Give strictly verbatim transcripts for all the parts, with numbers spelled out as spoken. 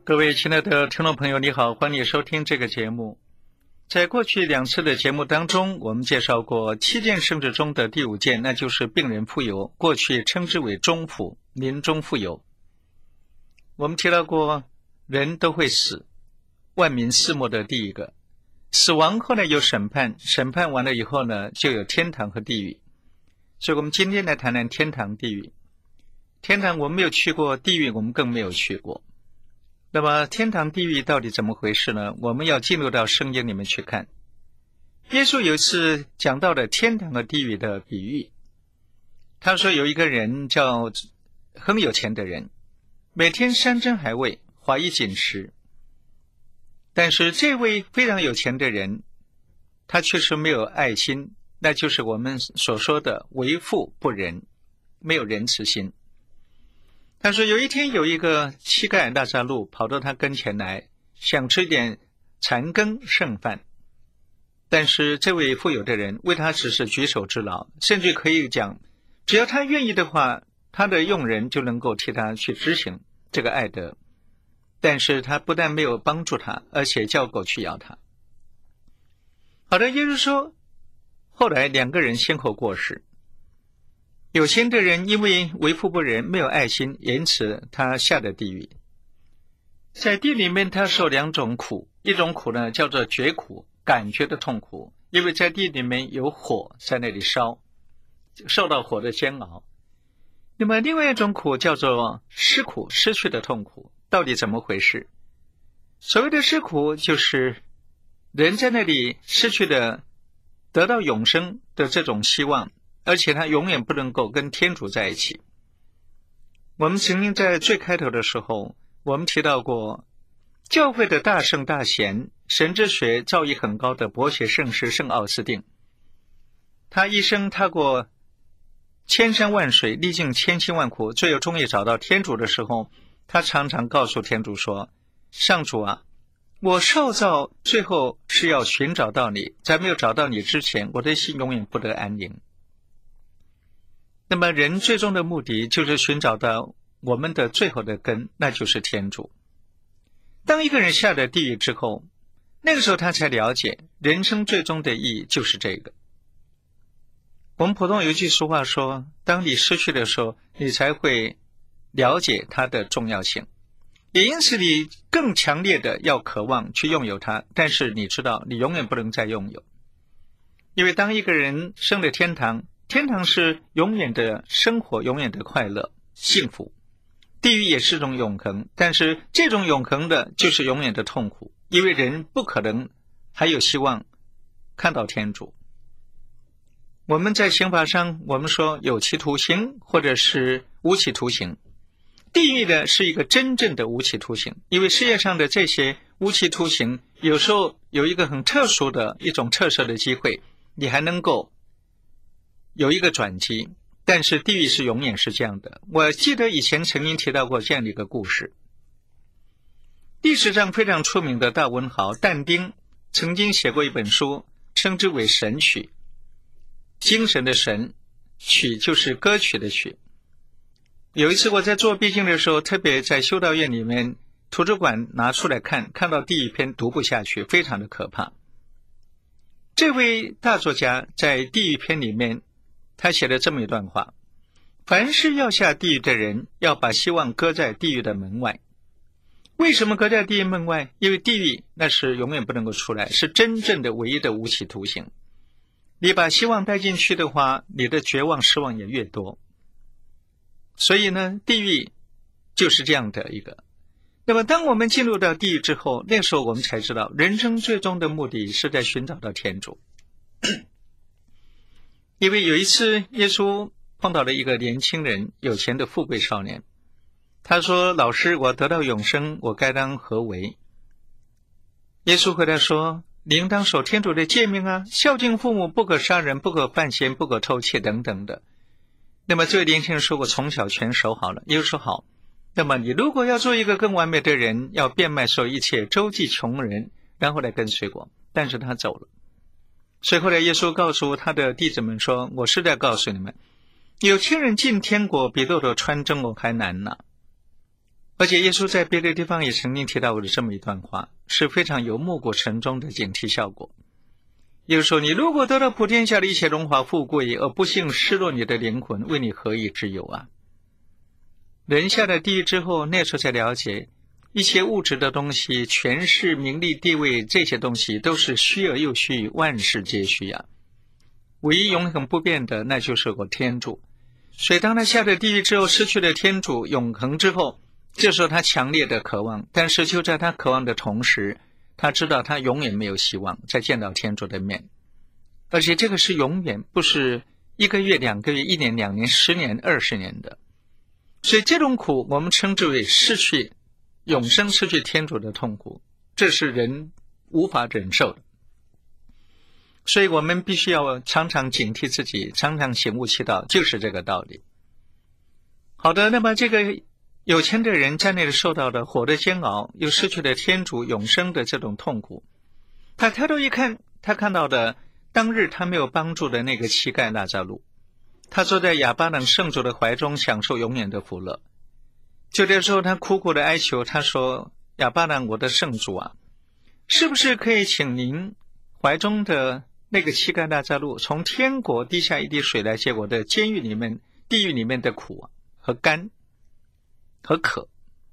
各位亲爱的听众朋友，你好，欢迎收听这个节目。在过去两次的节目当中，我们介绍过七件圣旨中的第五件，那就是病人傅油，过去称之为中傅，临终傅油。我们提到过，人都会死，万民四末的第一个，死亡后呢有审判，审判完了以后呢，就有天堂和地狱。所以我们今天来谈谈天堂、地狱。天堂我们没有去过，地狱我们更没有去过。那么天堂地狱到底怎么回事呢？我们要进入到圣经里面去看。耶稣有一次讲到了天堂和地狱的比喻。他说有一个人叫很有钱的人，每天山珍海味，华衣锦食。但是这位非常有钱的人，他确实没有爱心，那就是我们所说的为富不仁，没有仁慈心。他说有一天有一个乞丐拉撒路跑到他跟前来，想吃一点残羹剩饭，但是这位富有的人为他只是举手之劳，甚至可以讲只要他愿意的话，他的用人就能够替他去执行这个爱德，但是他不但没有帮助他，而且叫狗去咬他。好的，耶稣说后来两个人先后过世。有钱的人因为为富不仁，没有爱心，因此他下了地狱。在地里面他受两种苦，一种苦呢叫做觉苦，感觉的痛苦，因为在地里面有火在那里烧，受到火的煎熬。那么另外一种苦叫做失苦，失去的痛苦。到底怎么回事？所谓的失苦就是人在那里失去了得到永生的这种希望，而且他永远不能够跟天主在一起。我们曾经在最开头的时候，我们提到过教会的大圣大贤，神之学造诣很高的博学圣师圣奥斯定，他一生踏过千山万水，历尽千辛万苦，最后终于找到天主的时候，他常常告诉天主说，上主啊，我受造最后是要寻找到你，在没有找到你之前，我的心永远不得安宁。那么人最终的目的就是寻找到我们的最后的根，那就是天主。当一个人下了地狱之后，那个时候他才了解人生最终的意义就是这个。我们普通有一句俗话说，当你失去的时候，你才会了解它的重要性，也因此你更强烈的要渴望去拥有它，但是你知道你永远不能再拥有。因为当一个人升了天堂，天堂是永远的生活，永远的快乐幸福，地狱也是一种永恒，但是这种永恒的就是永远的痛苦，因为人不可能还有希望看到天主。我们在刑法上我们说有期徒刑或者是无期徒刑，地狱的是一个真正的无期徒刑，因为世界上的这些无期徒刑有时候有一个很特殊的一种特色的机会，你还能够有一个转机，但是地狱是永远是这样的。我记得以前曾经提到过这样的一个故事，历史上非常出名的大文豪但丁曾经写过一本书，称之为神曲，精神的神，曲就是歌曲的曲。有一次我在做毕经的时候，特别在修道院里面图书馆拿出来看，看到第一篇读不下去，非常的可怕。这位大作家在地狱篇里面他写了这么一段话，凡是要下地狱的人，要把希望搁在地狱的门外。为什么搁在地狱门外？因为地狱那是永远不能够出来，是真正的唯一的无期徒刑。你把希望带进去的话，你的绝望失望也越多。所以呢，地狱就是这样的一个。那么当我们进入到地狱之后，那时候我们才知道人生最终的目的是在寻找到天主。因为有一次耶稣碰到了一个年轻人，有钱的富贵少年，他说，老师，我得到永生，我该当何为？耶稣回答说，你应当守天主的诫命啊，孝敬父母，不可杀人，不可犯奸，不可偷窃等等的。那么这位年轻人说，我从小全守好了。耶稣说，好，那么你如果要做一个更完美的人，要变卖所有一切，周济穷人，然后来跟随我。但是他走了。所以后来耶稣告诉他的弟子们说，我是在告诉你们，有钱人进天国比骆驼穿针偶还难呢。 而且耶稣在别的地方也曾经提到过的这么一段话，是非常有暮鼓晨钟的警惕效果。也就是说，你如果得到普天下的一切荣华富贵，而不幸失落你的灵魂，为你何以之有啊？人下了地狱之后，那时候才了解，一切物质的东西，权势、名利、地位，这些东西都是虚而又虚，万事皆虚啊。唯一永恒不变的，那就是我天主。所以当他下了地狱之后，失去了天主永恒之后，这时候他强烈的渴望，但是就在他渴望的同时，他知道他永远没有希望再见到天主的面，而且这个是永远，不是一个月、两个月、一年、两年、十年、二十年的。所以这种苦我们称之为失去永生、失去天主的痛苦，这是人无法忍受的。所以我们必须要常常警惕自己，常常醒悟祈祷，就是这个道理。好的，那么这个有钱的人在那里受到的火的煎熬，又失去了天主永生的这种痛苦，他抬头一看，他看到的当日他没有帮助的那个乞丐拉扎路，他坐在亚巴郎圣主的怀中，享受永远的福乐。就这时候他苦苦的哀求，他说，亚巴郎，我的圣主啊，是不是可以请您怀中的那个乞丐拉扎路从天国滴下一滴水来解我的监狱里面、地狱里面的苦啊和干和渴？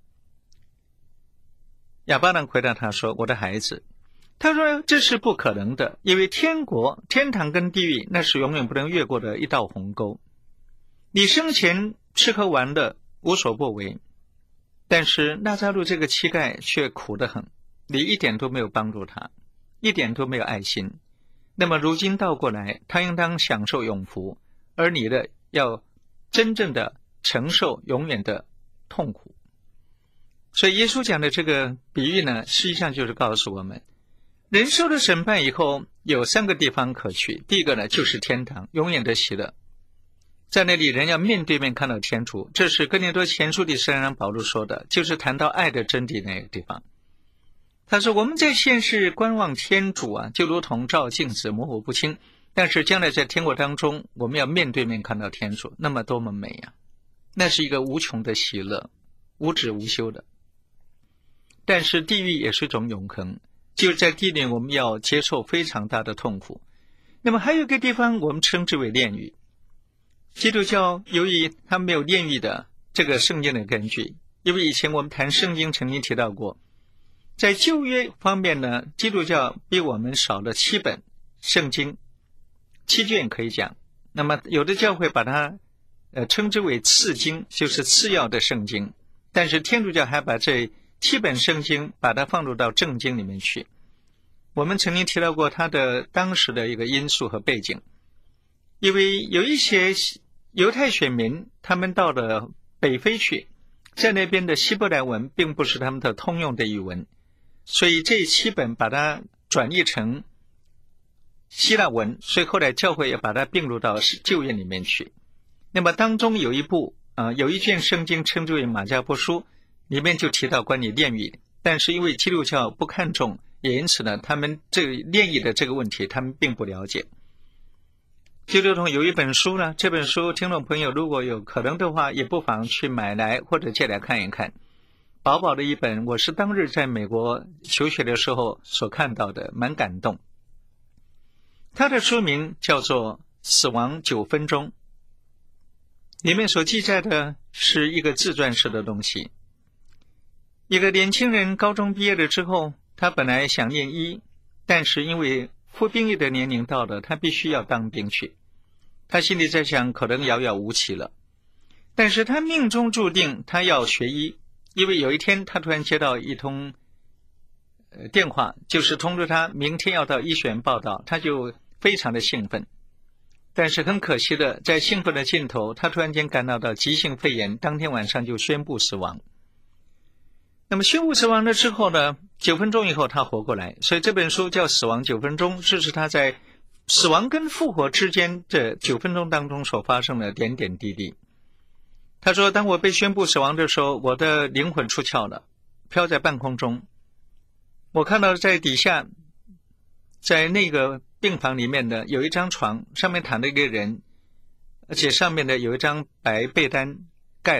亚巴郎回答他说，我的孩子，他说这是不可能的，因为天国、天堂跟地狱那是永远不能越过的一道鸿沟。你生前吃喝玩乐无所不为，但是拉扎路这个乞丐却苦得很，你一点都没有帮助他，一点都没有爱心。那么如今倒过来，他应当享受永福，而你的要真正的承受永远的痛苦。所以耶稣讲的这个比喻呢，实际上就是告诉我们，人受了审判以后有三个地方可去。第一个呢，就是天堂，永远的喜乐，在那里人要面对面看到天主，这是哥林多前书第十二章保罗说的，就是谈到爱的真谛那个地方。他说我们在现世观望天主啊，就如同照镜子，模糊不清，但是将来在天国当中，我们要面对面看到天主，那么多么美啊！那是一个无穷的喜乐，无止无休的。但是地狱也是一种永恒，就是在地狱我们要接受非常大的痛苦。那么还有一个地方我们称之为炼狱。基督教由于它没有炼狱的这个圣经的根据，因为以前我们谈圣经曾经提到过，在旧约方面呢，基督教比我们少了七本圣经，七卷可以讲。那么有的教会把它呃称之为次经，就是次要的圣经，但是天主教还把这七本圣经把它放入到正经里面去。我们曾经提到过它的当时的一个因素和背景，因为有一些犹太选民他们到了北非去，在那边的希伯来文并不是他们的通用的语文，所以这七本把它转译成希腊文，所以后来教会也把它并入到旧约里面去。那么当中有一部呃，有一卷圣经称之为马加波书，里面就提到关于炼狱，但是因为基督教不看重，也因此呢，他们这个炼狱的这个问题他们并不了解。就如同有一本书呢，这本书听众朋友如果有可能的话，也不妨去买来或者借来看一看，薄薄的一本，我是当日在美国求学的时候所看到的，蛮感动。它的书名叫做《死亡九分钟》，里面所记载的是一个自传式的东西。一个年轻人高中毕业了之后，他本来想念医，但是因为服兵役的年龄到了，他必须要当兵去。他心里在想，可能遥遥无期了。但是他命中注定他要学医，因为有一天他突然接到一通呃电话，就是通知他明天要到医学院报道，他就非常的兴奋。但是很可惜的，在兴奋的尽头，他突然间感染到急性肺炎，当天晚上就宣布死亡。那么宣布死亡了之后呢，九分钟以后他活过来，所以这本书叫《死亡九分钟》，这是他在死亡跟复活之间这九分钟当中所发生的点点滴滴。他说，当我被宣布死亡的时候，我的灵魂出窍了，飘在半空中。我看到在底下，在那个病房里面的有一张床，上面躺着一个人，而且上面的有一张白被单盖的，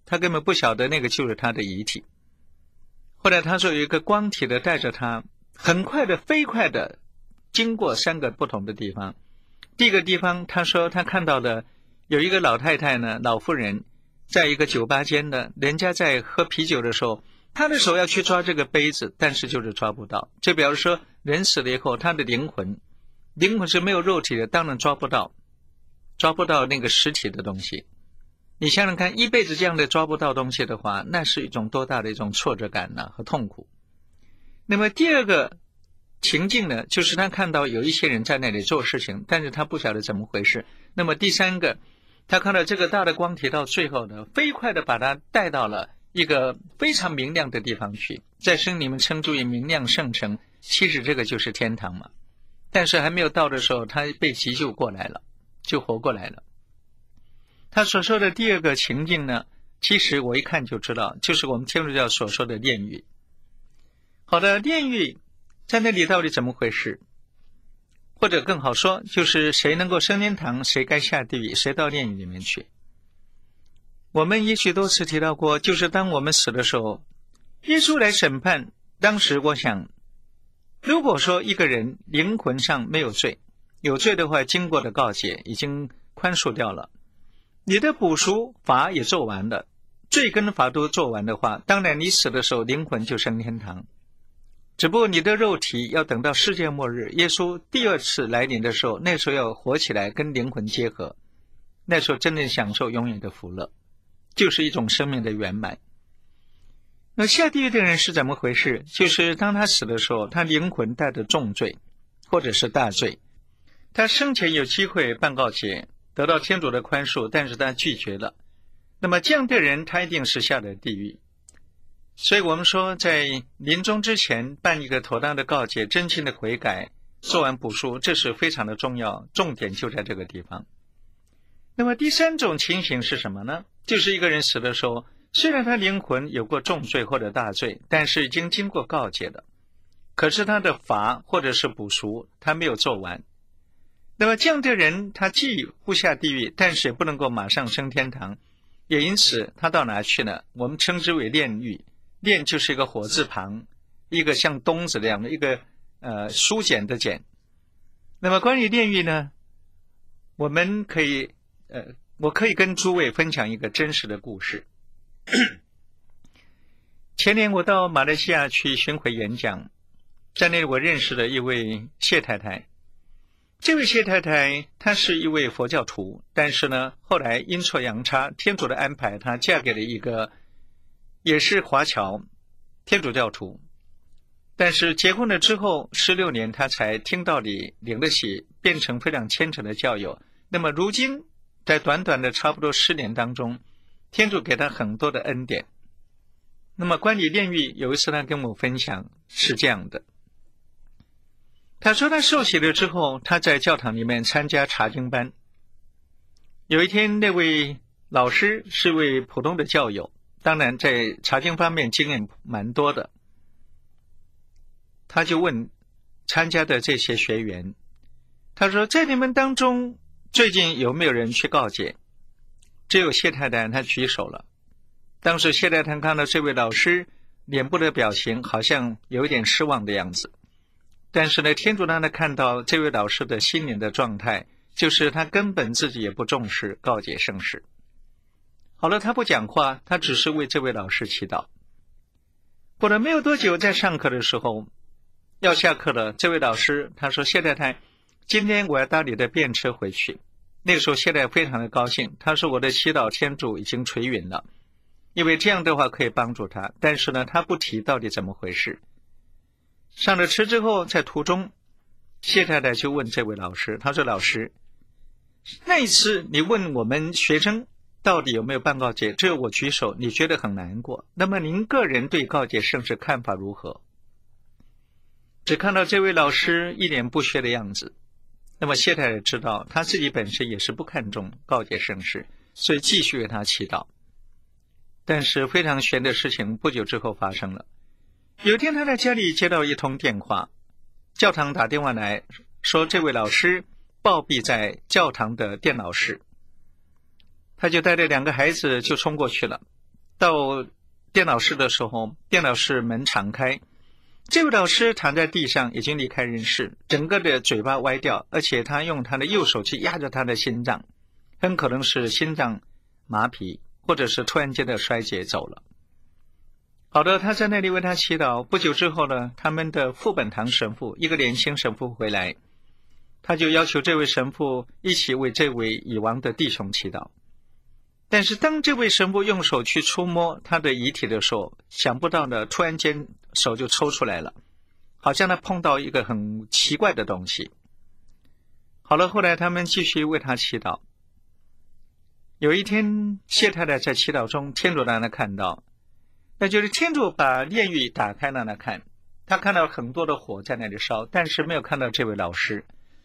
他根本不晓得那个就是他的遗体。后来他说有一个光体的带着他很快的飞快的经过三个不同的地方。第一个地方他说他看到的有一个老太太呢，老妇人在一个酒吧间的，人家在喝啤酒的时候，他的手要去抓这个杯子，但是就是抓不到。就比如说人死了以后，他的灵魂灵魂是没有肉体的，当然抓不到抓不到那个实体的东西。你想想看，一辈子这样的抓不到东西的话，那是一种多大的一种挫折感呢和痛苦。那么第二个情境呢，就是他看到有一些人在那里做事情，但是他不晓得怎么回事。那么第三个，他看到这个大的光体到最后呢，飞快的把他带到了一个非常明亮的地方去，在圣经里面称之为明亮圣城，其实这个就是天堂嘛。但是还没有到的时候，他被急救过来了，就活过来了。他所说的第二个情境呢，其实我一看就知道，就是我们天主教所说的炼狱。好的，炼狱在那里到底怎么回事？或者更好说，就是谁能够升天堂，谁该下地狱，谁到炼狱里面去。我们也许多次提到过，就是当我们死的时候，耶稣来审判。当时我想，如果说一个人灵魂上没有罪，有罪的话经过的告解已经宽恕掉了，你的补赎法也做完了，罪跟法都做完的话，当然你死的时候灵魂就升天堂。只不过你的肉体要等到世界末日，耶稣第二次来临的时候，那时候要活起来跟灵魂结合，那时候真正享受永远的福乐，就是一种生命的圆满。那下地狱的人是怎么回事？就是当他死的时候，他灵魂带着重罪或者是大罪，他生前有机会办告解，得到天主的宽恕，但是他拒绝了。那么这样的人他一定是下了地狱。所以我们说在临终之前办一个妥当的告解，真心的悔改，做完补赎，这是非常的重要，重点就在这个地方。那么第三种情形是什么呢？就是一个人死的时候，虽然他灵魂有过重罪或者大罪，但是已经经过告解了，可是他的罚或者是补赎他没有做完。那么这样的人他既不下地狱，但是也不能够马上升天堂，也因此他到哪去呢？我们称之为炼狱。炼就是一个火字旁，一个像冬子那样的一个呃书简的简。那么关于炼狱呢，我们可以呃我可以跟诸位分享一个真实的故事。前年我到马来西亚去巡回演讲，在那里我认识了一位谢太太。这位谢太太她是一位佛教徒，但是呢后来阴错阳差，天主的安排，她嫁给了一个也是华侨天主教徒。但是结婚了之后十六年，她才听道理，领了洗，变成非常虔诚的教友。那么如今在短短的差不多十年当中，天主给她很多的恩典。那么关于炼狱，有一次她跟我分享是这样的，他说他受洗了之后，他在教堂里面参加查经班。有一天那位老师是位普通的教友，当然在查经方面经验蛮多的。他就问参加的这些学员，他说在你们当中最近有没有人去告解？只有谢太太她举手了。当时谢太太看到这位老师脸部的表情好像有一点失望的样子，但是呢天主让他看到这位老师的心灵的状态，就是他根本自己也不重视告解圣事。好了，他不讲话，他只是为这位老师祈祷。过了没有多久，在上课的时候要下课了，这位老师他说谢太太，今天我要搭你的便车回去。那个时候谢太太非常的高兴，他说我的祈祷天主已经垂允了，因为这样的话可以帮助他。但是呢他不提到底怎么回事。上了车之后，在途中谢太太就问这位老师，他说老师，那一次你问我们学生到底有没有办告解，这我举手，你觉得很难过，那么您个人对告解圣事看法如何？只看到这位老师一脸不屑的样子，那么谢太太知道他自己本身也是不看重告解圣事，所以继续为他祈祷。但是非常悬的事情不久之后发生了。有一天他在家里接到一通电话，教堂打电话来说这位老师暴毙在教堂的电脑室。他就带着两个孩子就冲过去了， 到电脑室的时候，电脑室门敞开，这位老师躺在地上，已经离开人世，整个的嘴巴歪掉，而且他用他的右手去压着他的心脏，很可能是心脏麻痹，或者是突然间的衰竭走了。好的，他在那里为他祈祷。不久之后呢，他们的副本堂神父，一个年轻神父回来，他就要求这位神父一起为这位已亡的弟兄祈祷。但是当这位神父用手去触摸他的遗体的时候，想不到呢，突然间手就抽出来了，好像他碰到一个很奇怪的东西。好了，后来他们继续为他祈祷。有一天，谢太太在祈祷中，天主让他看到，那就是天主把炼狱打开让他看，他看到很多的火在那里烧，但是没有看到这位老师。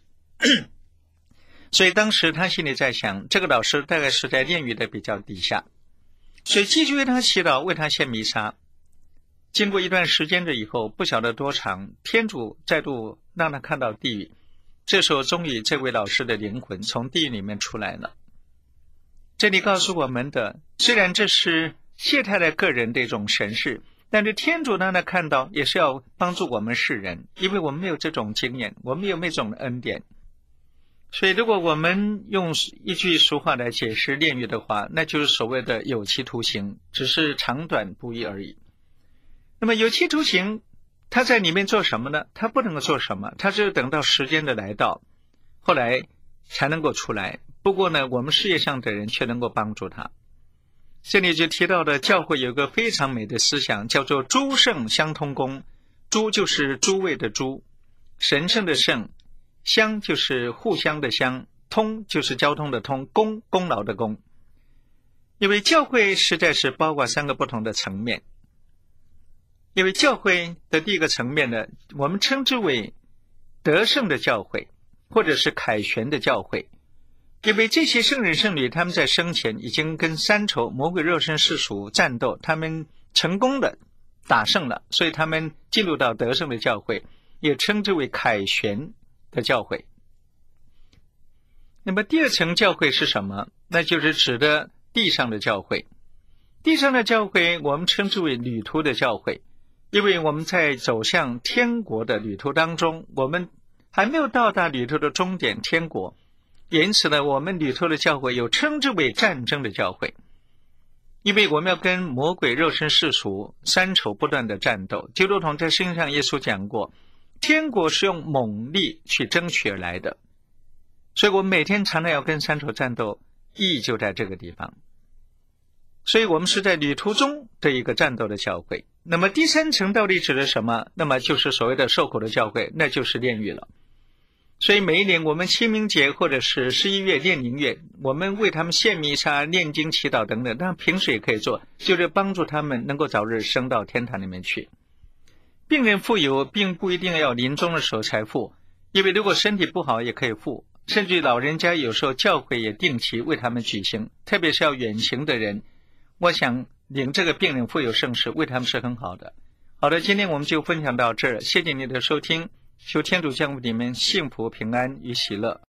所以当时他心里在想，这个老师大概是在炼狱的比较底下，所以继续为他祈祷，为他献弥撒。经过一段时间的以后，不晓得多长，天主再度让他看到地狱。这时候终于这位老师的灵魂从地狱里面出来了。这里告诉我们的，虽然这是谢太太个人的一种神事，但是天主让他看到也是要帮助我们世人，因为我们没有这种经验，我们没有那种恩典。所以如果我们用一句俗话来解释炼狱的话，那就是所谓的有期徒刑，只是长短不一而已。那么有期徒刑他在里面做什么呢？他不能够做什么，他只有等到时间的来到，后来才能够出来。不过呢，我们世界上的人却能够帮助他。这里就提到的教会有一个非常美的思想，叫做诸圣相通功。诸就是诸位的诸，神圣的圣，相就是互相的相，通就是交通的通，功功劳的功。因为教会实在是包括三个不同的层面。因为教会的第一个层面呢，我们称之为得胜的教会，或者是凯旋的教会。因为这些圣人圣女他们在生前已经跟三仇魔鬼肉身世俗战斗，他们成功的打胜了，所以他们进入到得胜的教会，也称之为凯旋的教会。那么第二层教会是什么？那就是指的地上的教会。地上的教会我们称之为旅途的教会，因为我们在走向天国的旅途当中，我们还没有到达旅途的终点天国，因此呢，我们旅途的教会有称之为战争的教会，因为我们要跟魔鬼肉身世俗三仇不断的战斗。基督徒在圣经上耶稣讲过，天国是用猛力去争取而来的，所以我们每天常常要跟三仇战斗，意义就在这个地方。所以我们是在旅途中的一个战斗的教会。那么第三层到底指的什么？那么就是所谓的受苦的教会，那就是炼狱了。所以每一年我们清明节或者是十一月炼灵月，我们为他们献弥撒、念经、祈祷等等，当然平时也可以做，就是帮助他们能够早日升到天堂里面去。病人复有并不一定要临终的时候才复，因为如果身体不好也可以复，甚至老人家有时候教会也定期为他们举行，特别是要远行的人，我想领这个病人复有圣事为他们是很好的。好的，今天我们就分享到这儿，谢谢你的收听，求天主降福你们幸福平安与喜乐。